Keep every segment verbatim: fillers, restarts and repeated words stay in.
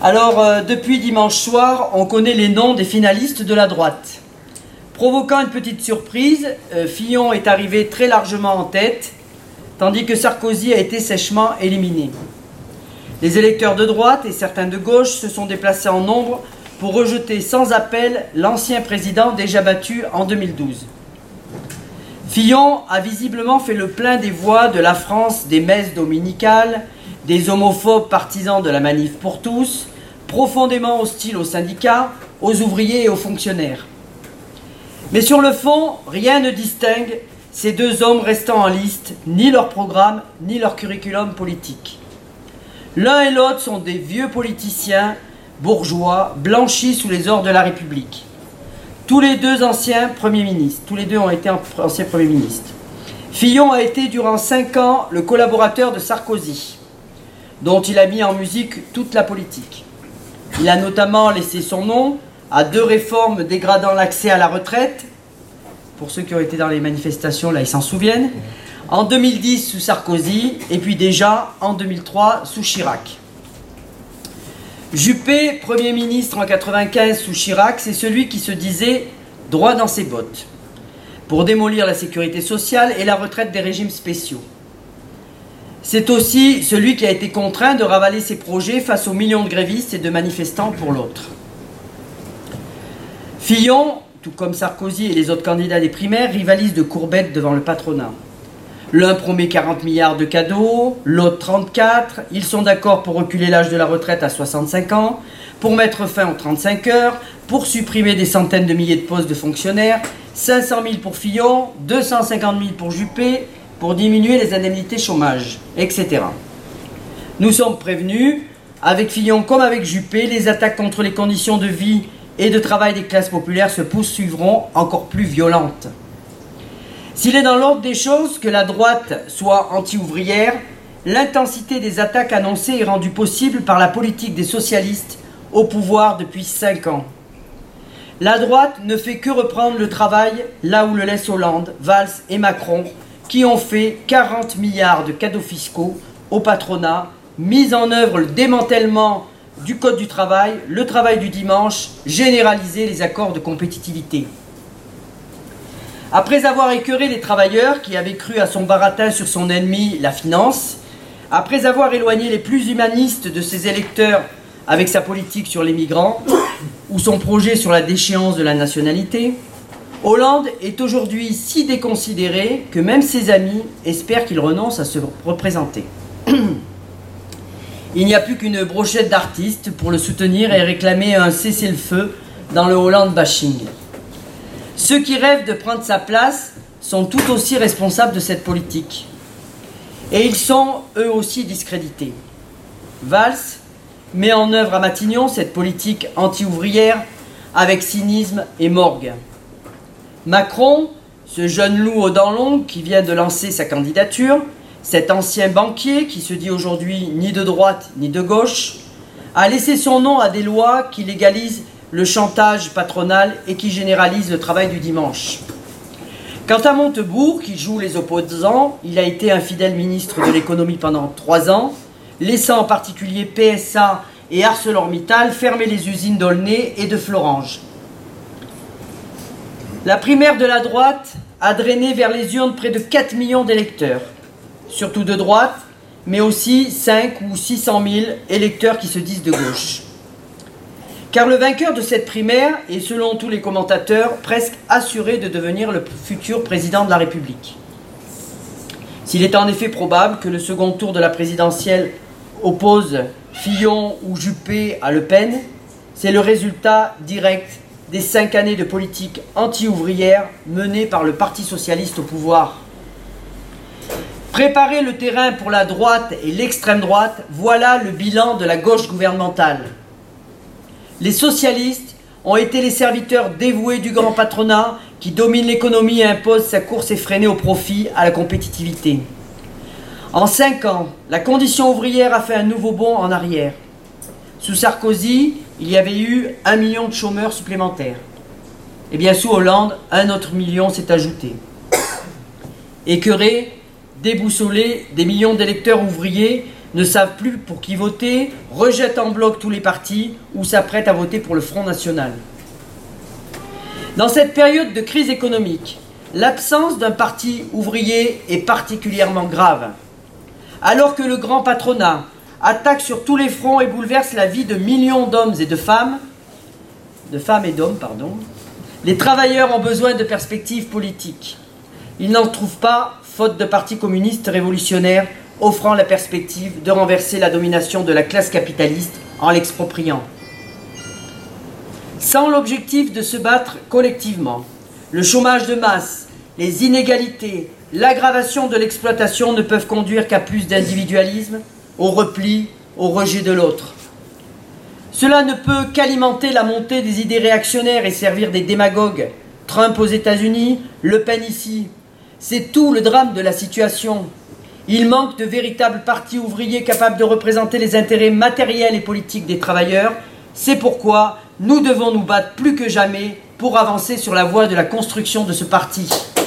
Alors, euh, depuis dimanche soir, on connaît les noms des finalistes de la droite. Provoquant une petite surprise, euh, Fillon est arrivé très largement en tête, tandis que Sarkozy a été sèchement éliminé. Les électeurs de droite et certains de gauche se sont déplacés en nombre pour rejeter sans appel l'ancien président déjà battu en deux mille douze. Fillon a visiblement fait le plein des voix de la France des messes dominicales, des homophobes partisans de la manif pour tous, profondément hostiles aux syndicats, aux ouvriers et aux fonctionnaires. Mais sur le fond, rien ne distingue ces deux hommes restant en liste, ni leur programme, ni leur curriculum politique. L'un et l'autre sont des vieux politiciens, bourgeois, blanchis sous les ors de la République. Tous les deux anciens premiers ministres, tous les deux ont été anciens premiers ministres. Fillon a été durant cinq ans le collaborateur de Sarkozy, dont il a mis en musique toute la politique. Il a notamment laissé son nom à deux réformes dégradant l'accès à la retraite. Pour ceux qui ont été dans les manifestations, là, ils s'en souviennent. En deux mille dix, sous Sarkozy, et puis déjà en deux mille trois, sous Chirac. Juppé, Premier ministre en quatre-vingt-quinze sous Chirac, c'est celui qui se disait droit dans ses bottes pour démolir la sécurité sociale et la retraite des régimes spéciaux. C'est aussi celui qui a été contraint de ravaler ses projets face aux millions de grévistes et de manifestants pour l'autre. Fillon, tout comme Sarkozy et les autres candidats des primaires, rivalisent de courbettes devant le patronat. L'un promet quarante milliards de cadeaux, l'autre trente-quatre. Ils sont d'accord pour reculer l'âge de la retraite à soixante-cinq ans, pour mettre fin aux trente-cinq heures, pour supprimer des centaines de milliers de postes de fonctionnaires, cinq cent mille pour Fillon, deux cent cinquante mille pour Juppé, pour diminuer les indemnités chômage, et cetera. Nous sommes prévenus, avec Fillon comme avec Juppé, les attaques contre les conditions de vie et de travail des classes populaires se poursuivront encore plus violentes. S'il est dans l'ordre des choses que la droite soit anti-ouvrière, l'intensité des attaques annoncées est rendue possible par la politique des socialistes au pouvoir depuis cinq ans. La droite ne fait que reprendre le travail là où le laisse Hollande, Valls et Macron, qui ont fait quarante milliards de cadeaux fiscaux au patronat, mis en œuvre le démantèlement du Code du travail, le travail du dimanche, généraliser les accords de compétitivité. Après avoir écœuré les travailleurs qui avaient cru à son baratin sur son ennemi, la finance, après avoir éloigné les plus humanistes de ses électeurs avec sa politique sur les migrants ou son projet sur la déchéance de la nationalité, Hollande est aujourd'hui si déconsidéré que même ses amis espèrent qu'il renonce à se représenter. Il n'y a plus qu'une brochette d'artistes pour le soutenir et réclamer un cessez-le-feu dans le Hollande bashing. Ceux qui rêvent de prendre sa place sont tout aussi responsables de cette politique. Et ils sont eux aussi discrédités. Valls met en œuvre à Matignon cette politique anti-ouvrière avec cynisme et morgue. Macron, ce jeune loup aux dents longues qui vient de lancer sa candidature, cet ancien banquier qui se dit aujourd'hui ni de droite ni de gauche, a laissé son nom à des lois qui légalisent le chantage patronal et qui généralisent le travail du dimanche. Quant à Montebourg, qui joue les opposants, il a été un fidèle ministre de l'économie pendant trois ans, laissant en particulier P S A et ArcelorMittal fermer les usines d'Aulnay et de Florange. La primaire de la droite a drainé vers les urnes près de quatre millions d'électeurs, surtout de droite, mais aussi cinq ou six cent mille électeurs qui se disent de gauche. Car le vainqueur de cette primaire est, selon tous les commentateurs, presque assuré de devenir le futur président de la République. S'il est en effet probable que le second tour de la présidentielle oppose Fillon ou Juppé à Le Pen, c'est le résultat direct des cinq années de politique anti-ouvrière menée par le Parti socialiste au pouvoir. Préparer le terrain pour la droite et l'extrême droite, voilà le bilan de la gauche gouvernementale. Les socialistes ont été les serviteurs dévoués du grand patronat qui domine l'économie et impose sa course effrénée au profit, à la compétitivité. En cinq ans, la condition ouvrière a fait un nouveau bond en arrière. Sous Sarkozy, il y avait eu un million de chômeurs supplémentaires. Et bien sous Hollande, un autre million s'est ajouté. Écœurés, déboussolés, des millions d'électeurs ouvriers ne savent plus pour qui voter, rejettent en bloc tous les partis ou s'apprêtent à voter pour le Front National. Dans cette période de crise économique, l'absence d'un parti ouvrier est particulièrement grave. Alors que le grand patronat attaque sur tous les fronts et bouleverse la vie de millions d'hommes et de femmes, de femmes et d'hommes, pardon, les travailleurs ont besoin de perspectives politiques. Ils n'en trouvent pas, faute de partis communistes révolutionnaires offrant la perspective de renverser la domination de la classe capitaliste en l'expropriant. Sans l'objectif de se battre collectivement, le chômage de masse, les inégalités, l'aggravation de l'exploitation ne peuvent conduire qu'à plus d'individualisme, au repli, au rejet de l'autre. Cela ne peut qu'alimenter la montée des idées réactionnaires et servir des démagogues. Trump aux États-Unis, Le Pen ici. C'est tout le drame de la situation. Il manque de véritables partis ouvriers capables de représenter les intérêts matériels et politiques des travailleurs. C'est pourquoi nous devons nous battre plus que jamais pour avancer sur la voie de la construction de ce parti.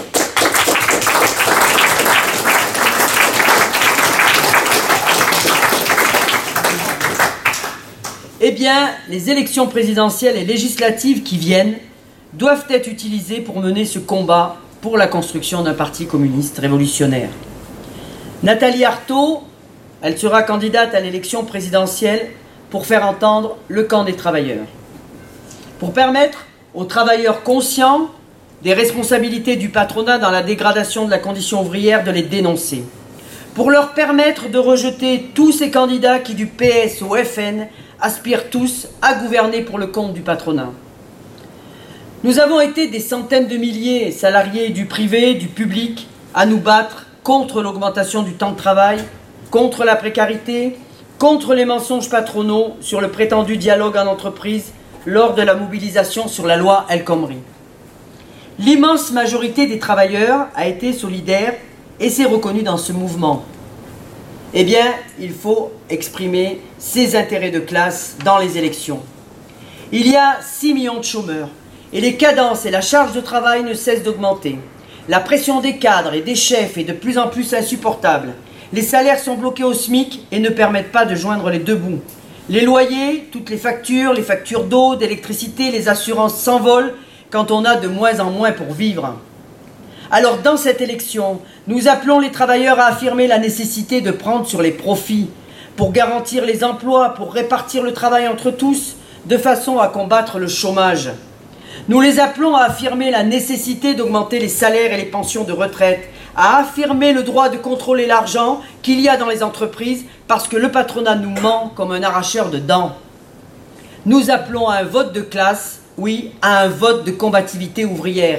Eh bien, les élections présidentielles et législatives qui viennent doivent être utilisées pour mener ce combat pour la construction d'un parti communiste révolutionnaire. Nathalie Arthaud, elle sera candidate à l'élection présidentielle pour faire entendre le camp des travailleurs. Pour permettre aux travailleurs conscients des responsabilités du patronat dans la dégradation de la condition ouvrière de les dénoncer. Pour leur permettre de rejeter tous ces candidats qui, du P S au F N, aspirent tous à gouverner pour le compte du patronat. Nous avons été des centaines de milliers, salariés du privé, du public, à nous battre contre l'augmentation du temps de travail, contre la précarité, contre les mensonges patronaux sur le prétendu dialogue en entreprise lors de la mobilisation sur la loi El Khomri. L'immense majorité des travailleurs a été solidaire et s'est reconnue dans ce mouvement. Eh bien, il faut exprimer ses intérêts de classe dans les élections. Il y a six millions de chômeurs et les cadences et la charge de travail ne cessent d'augmenter. La pression des cadres et des chefs est de plus en plus insupportable. Les salaires sont bloqués au SMIC et ne permettent pas de joindre les deux bouts. Les loyers, toutes les factures, les factures d'eau, d'électricité, les assurances s'envolent quand on a de moins en moins pour vivre. Alors dans cette élection, nous appelons les travailleurs à affirmer la nécessité de prendre sur les profits pour garantir les emplois, pour répartir le travail entre tous, de façon à combattre le chômage. Nous les appelons à affirmer la nécessité d'augmenter les salaires et les pensions de retraite, à affirmer le droit de contrôler l'argent qu'il y a dans les entreprises parce que le patronat nous ment comme un arracheur de dents. Nous appelons à un vote de classe, oui, à un vote de combativité ouvrière.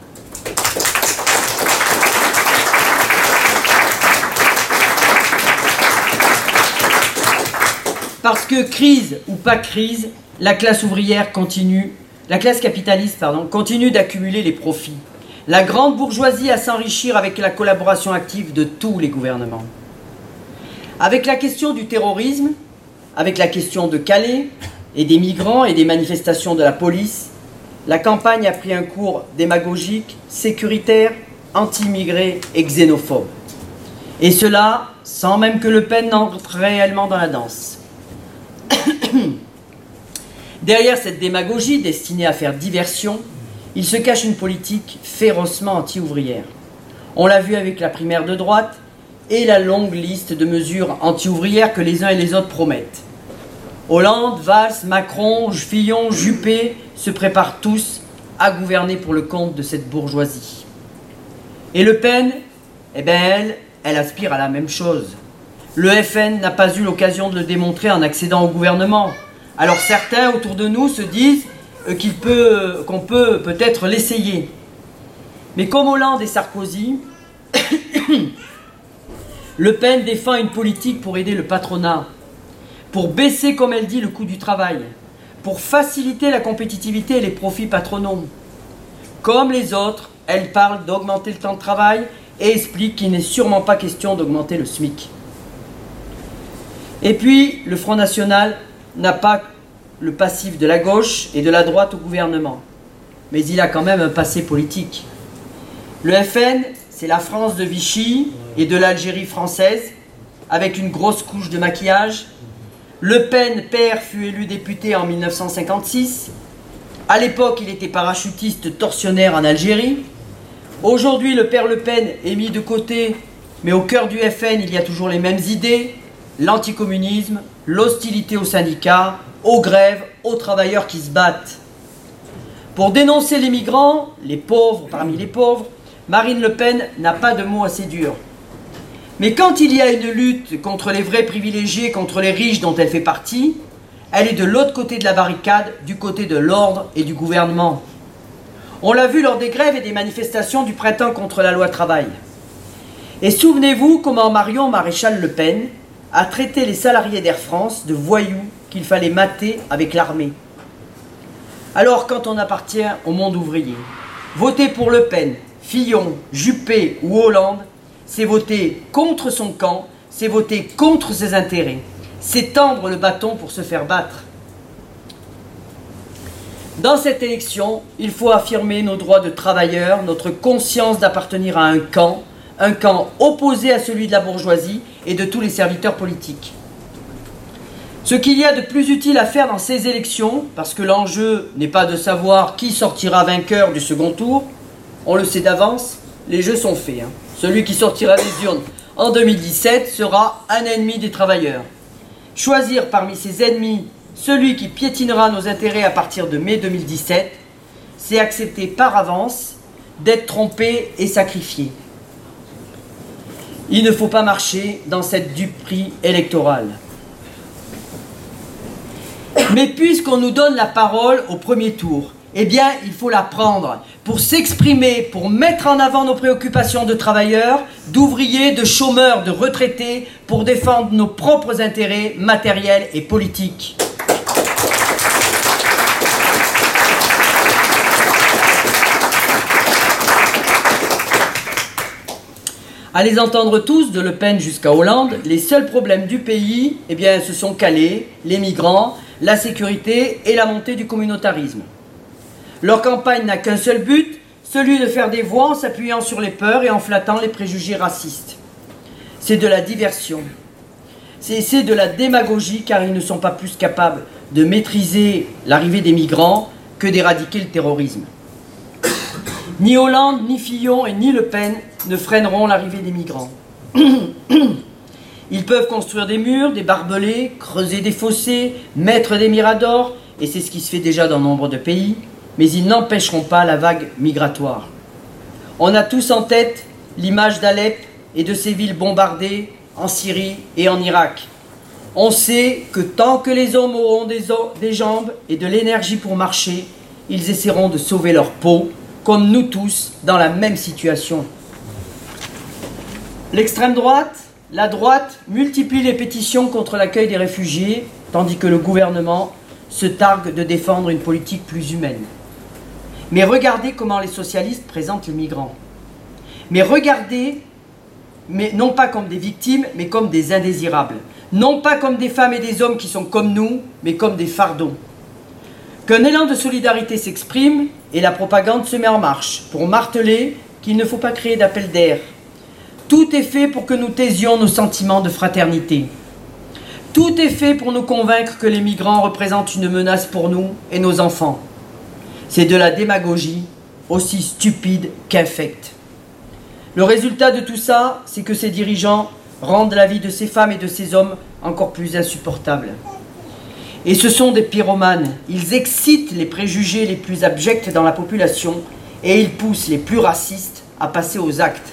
Parce que crise ou pas crise, la classe ouvrière continue, la classe capitaliste, pardon, continue d'accumuler les profits. La grande bourgeoisie à s'enrichir avec la collaboration active de tous les gouvernements. Avec la question du terrorisme, avec la question de Calais et des migrants et des manifestations de la police, la campagne a pris un cours démagogique, sécuritaire, anti-immigré et xénophobe. Et cela sans même que Le Pen n'entre réellement dans la danse. Derrière cette démagogie destinée à faire diversion, il se cache une politique férocement anti-ouvrière. On l'a vu avec la primaire de droite et la longue liste de mesures anti-ouvrières que les uns et les autres promettent. Hollande, Valls, Macron, Fillon, Juppé se préparent tous à gouverner pour le compte de cette bourgeoisie. Et Le Pen, eh bien elle, elle aspire à la même chose. Le F N n'a pas eu l'occasion de le démontrer en accédant au gouvernement. Alors certains autour de nous se disent qu'il peut, qu'on peut peut-être l'essayer. Mais comme Hollande et Sarkozy, Le Pen défend une politique pour aider le patronat, pour baisser, comme elle dit, le coût du travail, pour faciliter la compétitivité et les profits patronaux. Comme les autres, elle parle d'augmenter le temps de travail et explique qu'il n'est sûrement pas question d'augmenter le SMIC. Et puis, le Front National n'a pas le passif de la gauche et de la droite au gouvernement. Mais il a quand même un passé politique. Le F N, c'est la France de Vichy et de l'Algérie française. avec une grosse couche de maquillage. Le Pen, père, fut élu député en mille neuf cent cinquante-six. À l'époque, il était parachutiste tortionnaire en Algérie. Aujourd'hui, le père Le Pen est mis de côté, mais au cœur du F N, il y a toujours les mêmes idées, l'anticommunisme, l'hostilité aux syndicats, aux grèves, aux travailleurs qui se battent. Pour dénoncer les migrants, les pauvres parmi les pauvres, Marine Le Pen n'a pas de mots assez durs. Mais quand il y a une lutte contre les vrais privilégiés, contre les riches dont elle fait partie, elle est de l'autre côté de la barricade, du côté de l'ordre et du gouvernement. On l'a vu lors des grèves et des manifestations du printemps contre la loi travail. Et souvenez-vous comment Marion Maréchal Le Pen a traité les salariés d'Air France de voyous qu'il fallait mater avec l'armée. Alors quand on appartient au monde ouvrier, voter pour Le Pen, Fillon, Juppé ou Hollande, c'est voter contre son camp, c'est voter contre ses intérêts, c'est tendre le bâton pour se faire battre. Dans cette élection, il faut affirmer nos droits de travailleurs, notre conscience d'appartenir à un camp, un camp opposé à celui de la bourgeoisie et de tous les serviteurs politiques. Ce qu'il y a de plus utile à faire dans ces élections, parce que l'enjeu n'est pas de savoir qui sortira vainqueur du second tour, on le sait d'avance, les jeux sont faits. Hein. Celui qui sortira des urnes en deux mille dix-sept sera un ennemi des travailleurs. Choisir parmi ces ennemis celui qui piétinera nos intérêts à partir de mai deux mille dix-sept, c'est accepter par avance d'être trompé et sacrifié. Il ne faut pas marcher dans cette duperie électorale. Mais puisqu'on nous donne la parole au premier tour, eh bien, il faut la prendre pour s'exprimer, pour mettre en avant nos préoccupations de travailleurs, d'ouvriers, de chômeurs, de retraités, pour défendre nos propres intérêts matériels et politiques. À les entendre tous, de Le Pen jusqu'à Hollande, les seuls problèmes du pays, eh bien, ce sont Calais, les migrants, la sécurité et la montée du communautarisme. Leur campagne n'a qu'un seul but, celui de faire des voix en s'appuyant sur les peurs et en flattant les préjugés racistes. C'est de la diversion. C'est de la démagogie, car ils ne sont pas plus capables de maîtriser l'arrivée des migrants que d'éradiquer le terrorisme. Ni Hollande, ni Fillon et ni Le Pen ne freineront l'arrivée des migrants. Ils peuvent construire des murs, des barbelés, creuser des fossés, mettre des miradors, et c'est ce qui se fait déjà dans nombre de pays, mais ils n'empêcheront pas la vague migratoire. On a tous en tête l'image d'Alep et de ces villes bombardées en Syrie et en Irak. On sait que tant que les hommes auront des, des jambes et de l'énergie pour marcher, ils essaieront de sauver leur peau, comme nous tous, dans la même situation. L'extrême droite, la droite, multiplie les pétitions contre l'accueil des réfugiés, tandis que le gouvernement se targue de défendre une politique plus humaine. Mais regardez comment les socialistes présentent les migrants. Mais regardez, mais non pas comme des victimes, mais comme des indésirables. Non pas comme des femmes et des hommes qui sont comme nous, mais comme des fardeaux. Qu'un élan de solidarité s'exprime et la propagande se met en marche pour marteler qu'il ne faut pas créer d'appel d'air. Tout est fait pour que nous taisions nos sentiments de fraternité. Tout est fait pour nous convaincre que les migrants représentent une menace pour nous et nos enfants. C'est de la démagogie, aussi stupide qu'infecte. Le résultat de tout ça, c'est que ces dirigeants rendent la vie de ces femmes et de ces hommes encore plus insupportable. Et ce sont des pyromanes. Ils excitent les préjugés les plus abjects dans la population et ils poussent les plus racistes à passer aux actes.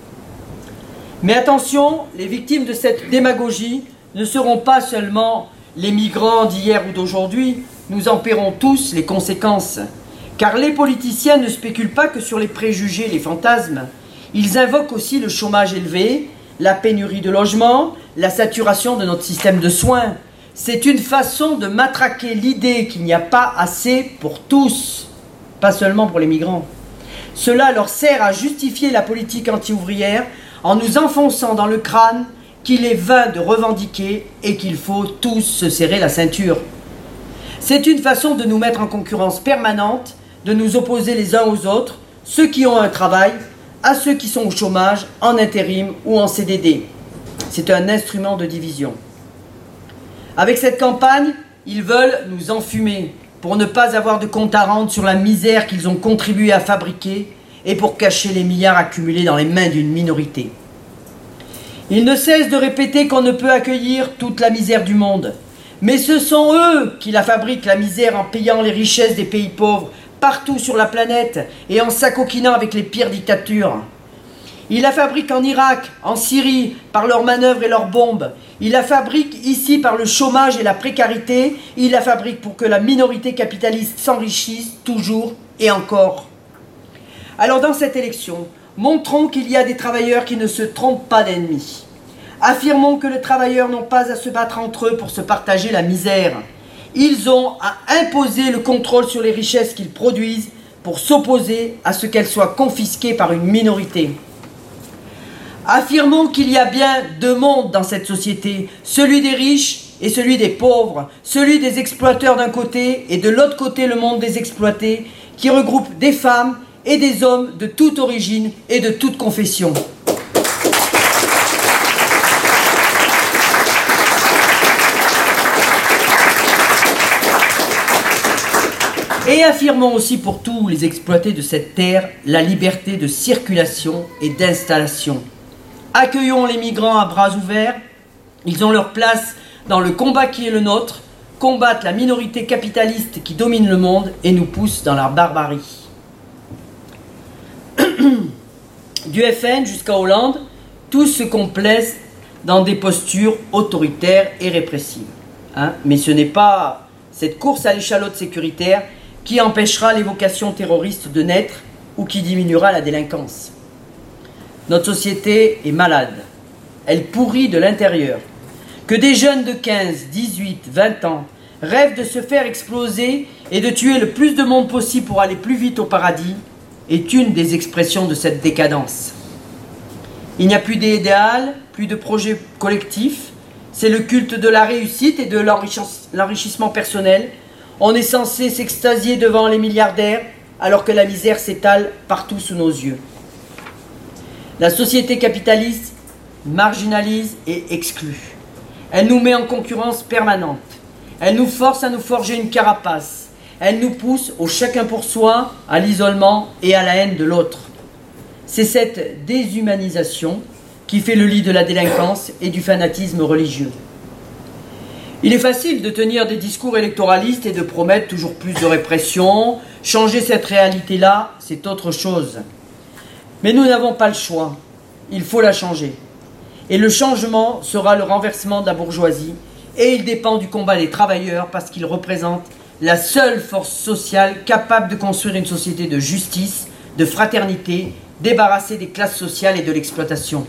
Mais attention, les victimes de cette démagogie ne seront pas seulement les migrants d'hier ou d'aujourd'hui, nous en paierons tous les conséquences. Car les politiciens ne spéculent pas que sur les préjugés, les fantasmes. Ils invoquent aussi le chômage élevé, la pénurie de logements, la saturation de notre système de soins. C'est une façon de matraquer l'idée qu'il n'y a pas assez pour tous, pas seulement pour les migrants. Cela leur sert à justifier la politique anti-ouvrière en nous enfonçant dans le crâne qu'il est vain de revendiquer et qu'il faut tous se serrer la ceinture. C'est une façon de nous mettre en concurrence permanente, de nous opposer les uns aux autres, ceux qui ont un travail, à ceux qui sont au chômage, en intérim ou en C D D. C'est un instrument de division. Avec cette campagne, ils veulent nous enfumer pour ne pas avoir de compte à rendre sur la misère qu'ils ont contribué à fabriquer et pour cacher les milliards accumulés dans les mains d'une minorité. Ils ne cessent de répéter qu'on ne peut accueillir toute la misère du monde. Mais ce sont eux qui la fabriquent, la misère, en payant les richesses des pays pauvres partout sur la planète et en s'acoquinant avec les pires dictatures. Ils la fabriquent en Irak, en Syrie, par leurs manœuvres et leurs bombes. Ils la fabriquent ici par le chômage et la précarité. Ils la fabriquent pour que la minorité capitaliste s'enrichisse toujours et encore. Alors dans cette élection, montrons qu'il y a des travailleurs qui ne se trompent pas d'ennemis. Affirmons que les travailleurs n'ont pas à se battre entre eux pour se partager la misère. Ils ont à imposer le contrôle sur les richesses qu'ils produisent pour s'opposer à ce qu'elles soient confisquées par une minorité. Affirmons qu'il y a bien deux mondes dans cette société, celui des riches et celui des pauvres, celui des exploiteurs d'un côté et de l'autre côté le monde des exploités, qui regroupe des femmes et des hommes de toute origine et de toute confession. Et affirmons aussi pour tous les exploités de cette terre la liberté de circulation et d'installation. Accueillons les migrants à bras ouverts, ils ont leur place dans le combat qui est le nôtre, combattent la minorité capitaliste qui domine le monde et nous pousse dans la barbarie. Du F N jusqu'à Hollande, tous se complaisent dans des postures autoritaires et répressives. Hein? Mais ce n'est pas cette course à l'échalote sécuritaire qui empêchera l'évocation terroriste de naître ou qui diminuera la délinquance. Notre société est malade, elle pourrit de l'intérieur. Que des jeunes de quinze, dix-huit, vingt ans rêvent de se faire exploser et de tuer le plus de monde possible pour aller plus vite au paradis est une des expressions de cette décadence. Il n'y a plus d'idéal, plus de projets collectifs, c'est le culte de la réussite et de l'enrichissement personnel. On est censé s'extasier devant les milliardaires alors que la misère s'étale partout sous nos yeux. La société capitaliste marginalise et exclut. Elle nous met en concurrence permanente. Elle nous force à nous forger une carapace. Elle nous pousse au chacun pour soi, à l'isolement et à la haine de l'autre. C'est cette déshumanisation qui fait le lit de la délinquance et du fanatisme religieux. Il est facile de tenir des discours électoralistes et de promettre toujours plus de répression. Changer cette réalité-là, c'est autre chose. Mais nous n'avons pas le choix. Il faut la changer. Et le changement sera le renversement de la bourgeoisie. Et il dépend du combat des travailleurs parce qu'ils représentent la seule force sociale capable de construire une société de justice, de fraternité, débarrassée des classes sociales et de l'exploitation.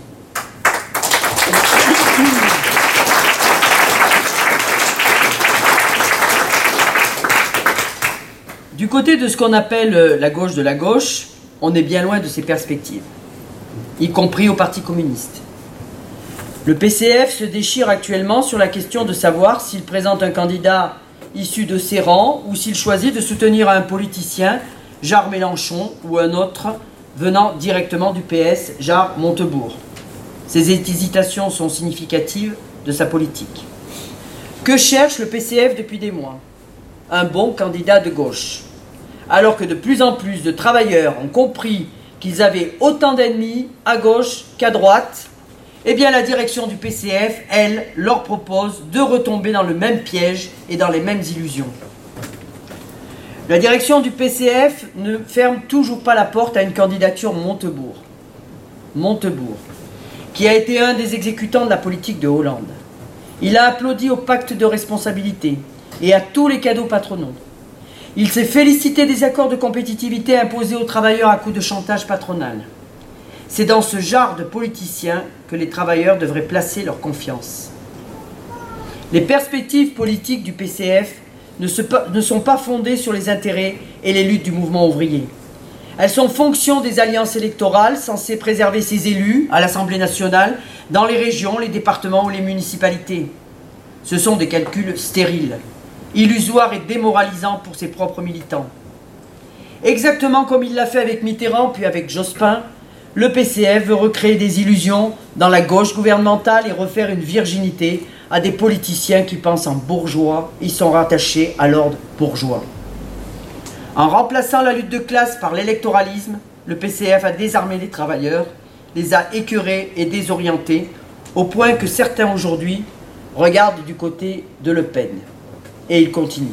Du côté de ce qu'on appelle la gauche de la gauche, on est bien loin de ces perspectives, y compris au Parti communiste. Le P C F se déchire actuellement sur la question de savoir s'il présente un candidat issu de ses rangs ou s'il choisit de soutenir un politicien, genre Mélenchon, ou un autre venant directement du P S, genre Montebourg. Ces hésitations sont significatives de sa politique. Que cherche le P C F depuis des mois? Un bon candidat de gauche. Alors que de plus en plus de travailleurs ont compris qu'ils avaient autant d'ennemis à gauche qu'à droite, eh bien la direction du P C F, elle, leur propose de retomber dans le même piège et dans les mêmes illusions. La direction du P C F ne ferme toujours pas la porte à une candidature Montebourg. Montebourg, qui a été un des exécutants de la politique de Hollande. Il a applaudi au pacte de responsabilité et à tous les cadeaux patronaux. Il s'est félicité des accords de compétitivité imposés aux travailleurs à coups de chantage patronal. C'est dans ce genre de politiciens que les travailleurs devraient placer leur confiance. Les perspectives politiques du P C F ne, se, ne sont pas fondées sur les intérêts et les luttes du mouvement ouvrier. Elles sont fonction des alliances électorales censées préserver ses élus à l'Assemblée nationale, dans les régions, les départements ou les municipalités. Ce sont des calculs stériles, illusoires et démoralisants pour ses propres militants. Exactement comme il l'a fait avec Mitterrand puis avec Jospin, le P C F veut recréer des illusions dans la gauche gouvernementale et refaire une virginité à des politiciens qui pensent en bourgeois. Ils sont rattachés à l'ordre bourgeois. En remplaçant la lutte de classe par l'électoralisme, le P C F a désarmé les travailleurs, les a écœurés et désorientés, au point que certains aujourd'hui regardent du côté de Le Pen. Et ils continuent.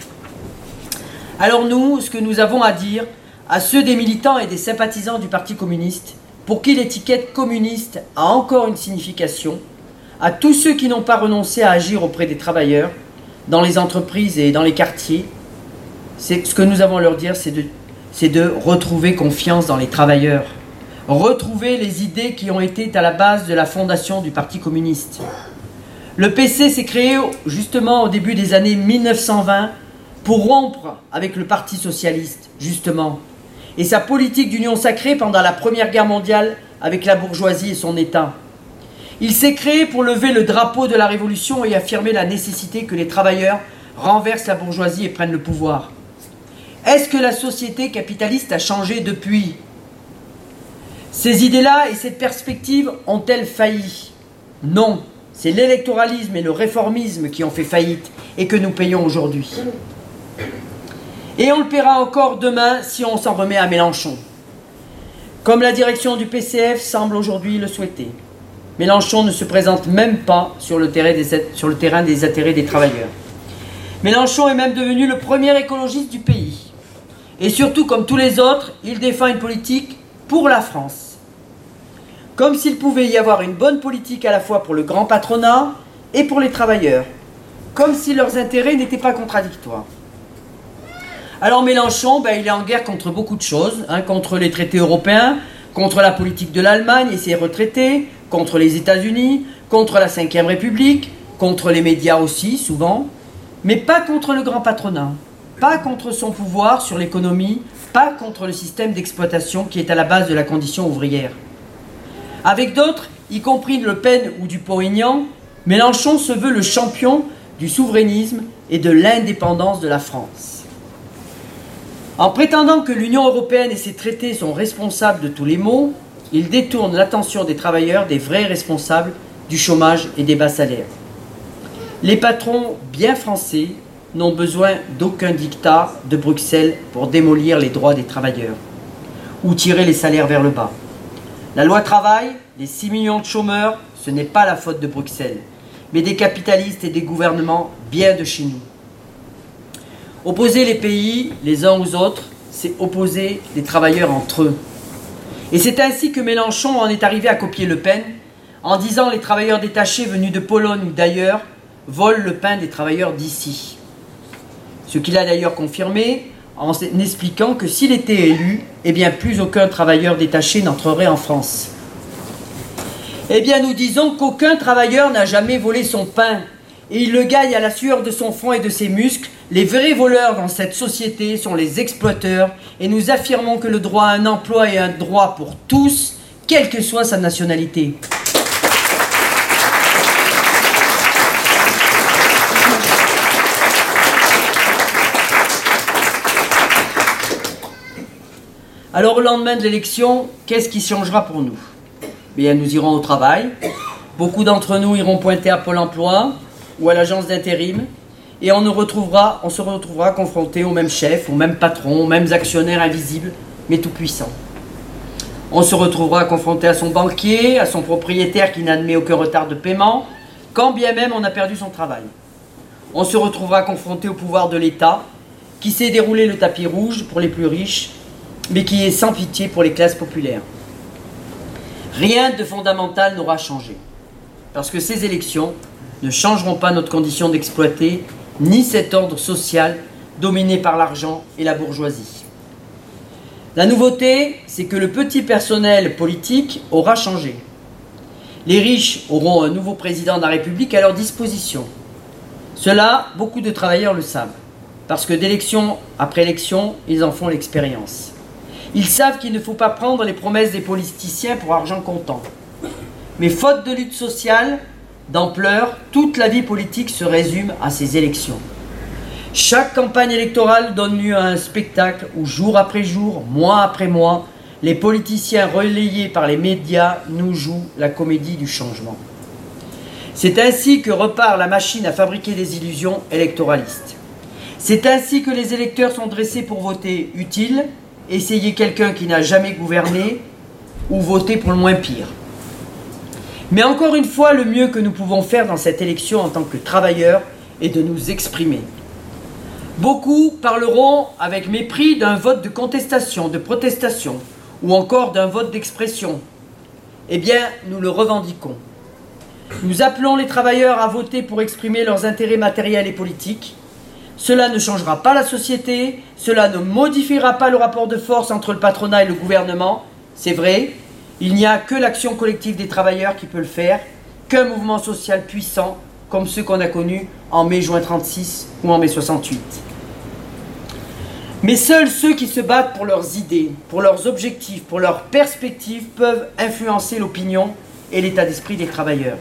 Alors nous, ce que nous avons à dire à ceux des militants et des sympathisants du Parti communiste, pour qui l'étiquette communiste a encore une signification, à tous ceux qui n'ont pas renoncé à agir auprès des travailleurs, dans les entreprises et dans les quartiers, c'est, ce que nous avons à leur dire, c'est de, c'est de retrouver confiance dans les travailleurs, retrouver les idées qui ont été à la base de la fondation du Parti communiste. Le P C s'est créé justement au début des années mille neuf cent vingt pour rompre avec le Parti socialiste, justement, et sa politique d'union sacrée pendant la Première Guerre mondiale avec la bourgeoisie et son État. Il s'est créé pour lever le drapeau de la Révolution et affirmer la nécessité que les travailleurs renversent la bourgeoisie et prennent le pouvoir. Est-ce que la société capitaliste a changé depuis ? Ces idées-là et cette perspective ont-elles failli ? Non, c'est l'électoralisme et le réformisme qui ont fait faillite et que nous payons aujourd'hui. Et on le paiera encore demain si on s'en remet à Mélenchon. Comme la direction du P C F semble aujourd'hui le souhaiter. Mélenchon ne se présente même pas sur le terrain des, sur le terrain des intérêts des travailleurs. Mélenchon est même devenu le premier écologiste du pays. Et surtout, comme tous les autres, il défend une politique pour la France. Comme s'il pouvait y avoir une bonne politique à la fois pour le grand patronat et pour les travailleurs. Comme si leurs intérêts n'étaient pas contradictoires. Alors Mélenchon, ben, il est en guerre contre beaucoup de choses, hein, contre les traités européens, contre la politique de l'Allemagne et ses retraités, contre les États-Unis, contre la cinquième République, contre les médias aussi, souvent, mais pas contre le grand patronat, pas contre son pouvoir sur l'économie, pas contre le système d'exploitation qui est à la base de la condition ouvrière. Avec d'autres, y compris Le Pen ou Dupont-Aignan, Mélenchon se veut le champion du souverainisme et de l'indépendance de la France. En prétendant que l'Union européenne et ses traités sont responsables de tous les maux, il détourne l'attention des travailleurs des vrais responsables du chômage et des bas salaires. Les patrons bien français n'ont besoin d'aucun diktat de Bruxelles pour démolir les droits des travailleurs ou tirer les salaires vers le bas. La loi travail, les six millions de chômeurs, ce n'est pas la faute de Bruxelles, mais des capitalistes et des gouvernements bien de chez nous. Opposer les pays les uns aux autres, c'est opposer les travailleurs entre eux. Et c'est ainsi que Mélenchon en est arrivé à copier Le Pen, en disant les travailleurs détachés venus de Pologne ou d'ailleurs volent le pain des travailleurs d'ici. Ce qu'il a d'ailleurs confirmé en expliquant que s'il était élu, eh bien plus aucun travailleur détaché n'entrerait en France. Eh bien nous disons qu'aucun travailleur n'a jamais volé son pain, et il le gagne à la sueur de son front et de ses muscles. Les vrais voleurs dans cette société sont les exploiteurs, et nous affirmons que le droit à un emploi est un droit pour tous, quelle que soit sa nationalité. Alors au lendemain de l'élection, qu'est-ce qui changera pour nous ? Bien, nous irons au travail, beaucoup d'entre nous iront pointer à Pôle emploi ou à l'agence d'intérim, et on, nous retrouvera, on se retrouvera confrontés aux mêmes chefs, aux mêmes patrons, aux mêmes actionnaires invisibles, mais tout-puissants. On se retrouvera confronté à son banquier, à son propriétaire qui n'admet aucun retard de paiement, quand bien même on a perdu son travail. On se retrouvera confronté au pouvoir de l'État, qui sait dérouler le tapis rouge pour les plus riches, mais qui est sans pitié pour les classes populaires. Rien de fondamental n'aura changé, parce que ces élections ne changeront pas notre condition d'exploiter, ni cet ordre social dominé par l'argent et la bourgeoisie. La nouveauté, c'est que le petit personnel politique aura changé. Les riches auront un nouveau président de la République à leur disposition. Cela, beaucoup de travailleurs le savent, parce que d'élection après élection, ils en font l'expérience. Ils savent qu'il ne faut pas prendre les promesses des politiciens pour argent comptant. Mais faute de lutte sociale, d'ampleur, toute la vie politique se résume à ces élections. Chaque campagne électorale donne lieu à un spectacle où jour après jour, mois après mois, Les politiciens relayés par les médias nous jouent la comédie du changement. C'est ainsi que repart la machine à fabriquer des illusions électoralistes. C'est ainsi que les électeurs sont dressés pour voter utile, essayer quelqu'un qui n'a jamais gouverné, ou voter pour le moins pire. Mais encore une fois, le mieux que nous pouvons faire dans cette élection en tant que travailleurs est de nous exprimer. Beaucoup parleront avec mépris d'un vote de contestation, de protestation, ou encore d'un vote d'expression. Eh bien, nous le revendiquons. Nous appelons les travailleurs à voter pour exprimer leurs intérêts matériels et politiques. Cela ne changera pas la société, cela ne modifiera pas le rapport de force entre le patronat et le gouvernement. C'est vrai, il n'y a que l'action collective des travailleurs qui peut le faire, qu'un mouvement social puissant comme ceux qu'on a connus en mai-juin trente-six ou en mai soixante-huit. Mais seuls ceux qui se battent pour leurs idées, pour leurs objectifs, pour leurs perspectives peuvent influencer l'opinion et l'état d'esprit des travailleurs.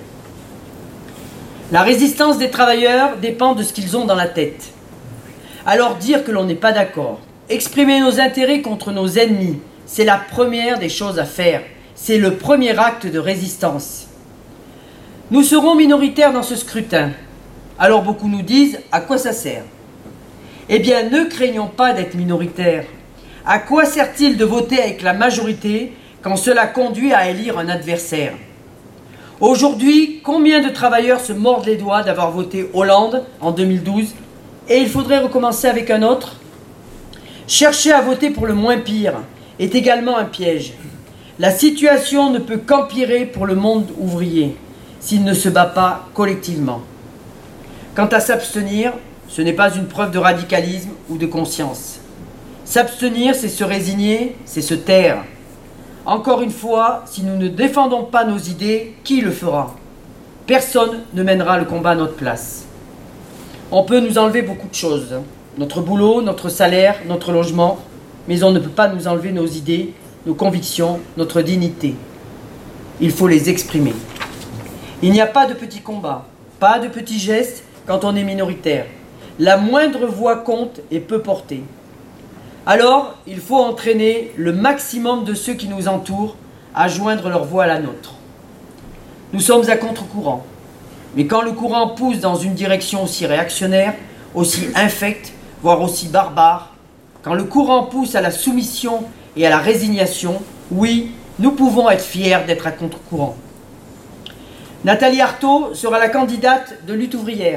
La résistance des travailleurs dépend de ce qu'ils ont dans la tête. Alors dire que l'on n'est pas d'accord, exprimer nos intérêts contre nos ennemis, c'est la première des choses à faire. C'est le premier acte de résistance. Nous serons minoritaires dans ce scrutin. Alors beaucoup nous disent, à quoi ça sert ? Eh bien, ne craignons pas d'être minoritaires. À quoi sert-il de voter avec la majorité quand cela conduit à élire un adversaire ? Aujourd'hui, combien de travailleurs se mordent les doigts d'avoir voté Hollande en deux mille douze et il faudrait recommencer avec un autre ? Chercher à voter pour le moins pire est également un piège. La situation ne peut qu'empirer pour le monde ouvrier s'il ne se bat pas collectivement. Quant à s'abstenir, ce n'est pas une preuve de radicalisme ou de conscience. S'abstenir, c'est se résigner, c'est se taire. Encore une fois, si nous ne défendons pas nos idées, qui le fera ? Personne ne mènera le combat à notre place. On peut nous enlever beaucoup de choses. Notre boulot, notre salaire, notre logement, mais on ne peut pas nous enlever nos idées, nos convictions, notre dignité. Il faut les exprimer. Il n'y a pas de petits combats, pas de petits gestes quand on est minoritaire. La moindre voix compte et peut porter. Alors, il faut entraîner le maximum de ceux qui nous entourent à joindre leur voix à la nôtre. Nous sommes à contre-courant. Mais quand le courant pousse dans une direction aussi réactionnaire, aussi infecte, voire aussi barbare, quand le courant pousse à la soumission et à la résignation, oui, nous pouvons être fiers d'être à contre-courant. Nathalie Arthaud sera la candidate de Lutte ouvrière.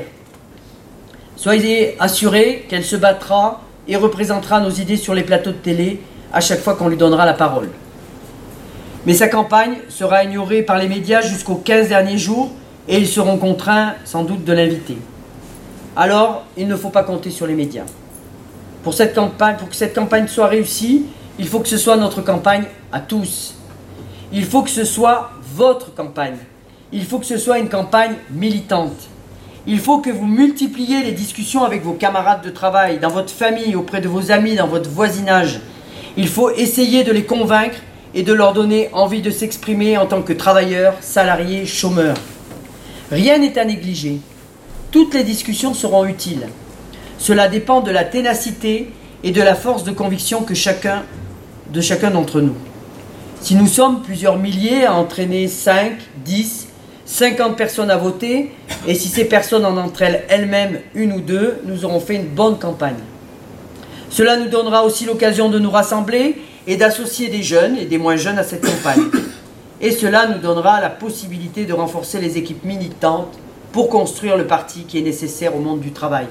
Soyez assurés qu'elle se battra et représentera nos idées sur les plateaux de télé à chaque fois qu'on lui donnera la parole. Mais sa campagne sera ignorée par les médias jusqu'aux quinze derniers jours et ils seront contraints sans doute de l'inviter. Alors, il ne faut pas compter sur les médias. Pour, cette campagne, pour que cette campagne soit réussie, il faut que ce soit notre campagne à tous. Il faut que ce soit votre campagne. Il faut que ce soit une campagne militante. Il faut que vous multipliez les discussions avec vos camarades de travail, dans votre famille, auprès de vos amis, dans votre voisinage. Il faut essayer de les convaincre et de leur donner envie de s'exprimer en tant que travailleurs, salariés, chômeurs. Rien n'est à négliger. Toutes les discussions seront utiles. Cela dépend de la ténacité et de la force de conviction que chacun, de chacun d'entre nous. Si nous sommes plusieurs milliers à entraîner cinq, dix, cinquante personnes à voter, et si ces personnes en entre elles elles-mêmes une ou deux, nous aurons fait une bonne campagne. Cela nous donnera aussi l'occasion de nous rassembler et d'associer des jeunes et des moins jeunes à cette campagne. Et cela nous donnera la possibilité de renforcer les équipes militantes pour construire le parti qui est nécessaire au monde du travail.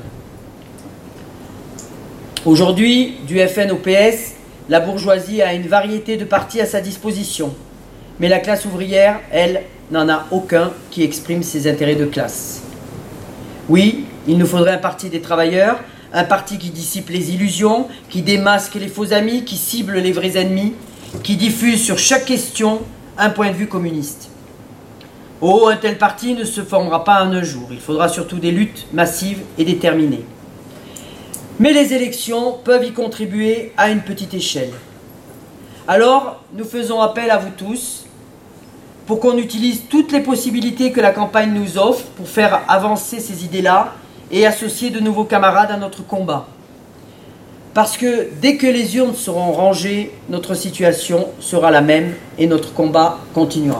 Aujourd'hui, du F N au P S, la bourgeoisie a une variété de partis à sa disposition. Mais la classe ouvrière, elle, n'en a aucun qui exprime ses intérêts de classe. Oui, il nous faudrait un parti des travailleurs, un parti qui dissipe les illusions, qui démasque les faux amis, qui cible les vrais ennemis, qui diffuse sur chaque question un point de vue communiste. Oh, un tel parti ne se formera pas en un jour. Il faudra surtout des luttes massives et déterminées. Mais les élections peuvent y contribuer à une petite échelle. Alors, nous faisons appel à vous tous pour qu'on utilise toutes les possibilités que la campagne nous offre pour faire avancer ces idées-là et associer de nouveaux camarades à notre combat. Parce que dès que les urnes seront rangées, notre situation sera la même et notre combat continuera.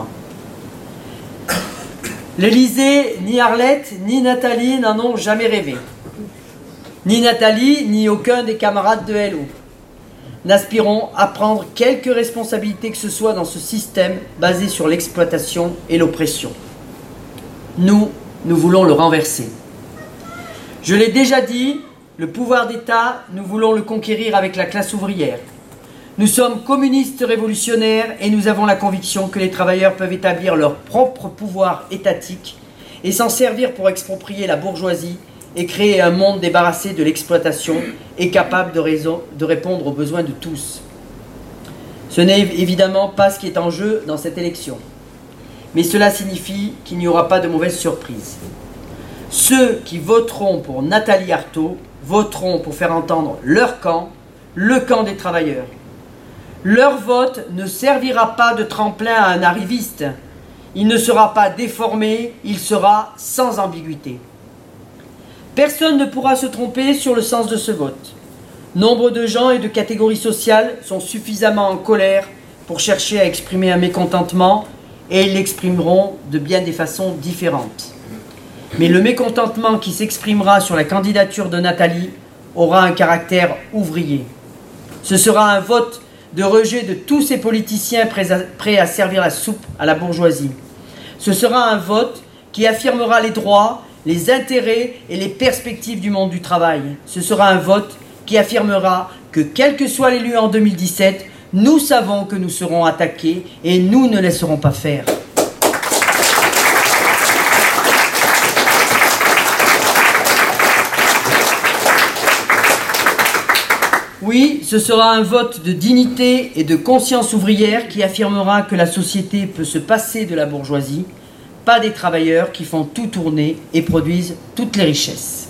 L'Élysée, ni Arlette, ni Nathalie n'en ont jamais rêvé. Ni Nathalie, ni aucun des camarades de L O n'aspirons à prendre quelque responsabilité que ce soit dans ce système basé sur l'exploitation et l'oppression. Nous, nous voulons le renverser. Je l'ai déjà dit, le pouvoir d'État, nous voulons le conquérir avec la classe ouvrière. Nous sommes communistes révolutionnaires et nous avons la conviction que les travailleurs peuvent établir leur propre pouvoir étatique et s'en servir pour exproprier la bourgeoisie et créer un monde débarrassé de l'exploitation et capable de, raison, de répondre aux besoins de tous. Ce n'est évidemment pas ce qui est en jeu dans cette élection. Mais cela signifie qu'il n'y aura pas de mauvaise surprise. Ceux qui voteront pour Nathalie Arthaud voteront pour faire entendre leur camp, le camp des travailleurs. Leur vote ne servira pas de tremplin à un arriviste. Il ne sera pas déformé, il sera sans ambiguïté. Personne ne pourra se tromper sur le sens de ce vote. Nombre de gens et de catégories sociales sont suffisamment en colère pour chercher à exprimer un mécontentement et ils l'exprimeront de bien des façons différentes. Mais le mécontentement qui s'exprimera sur la candidature de Nathalie aura un caractère ouvrier. Ce sera un vote de rejet de tous ces politiciens prêts à, prêts à servir la soupe à la bourgeoisie. Ce sera un vote qui affirmera les droits, les intérêts et les perspectives du monde du travail. Ce sera un vote qui affirmera que quel que soit l'élu en deux mille dix-sept, nous savons que nous serons attaqués et nous ne laisserons pas faire. Oui, ce sera un vote de dignité et de conscience ouvrière qui affirmera que la société peut se passer de la bourgeoisie, pas des travailleurs qui font tout tourner et produisent toutes les richesses.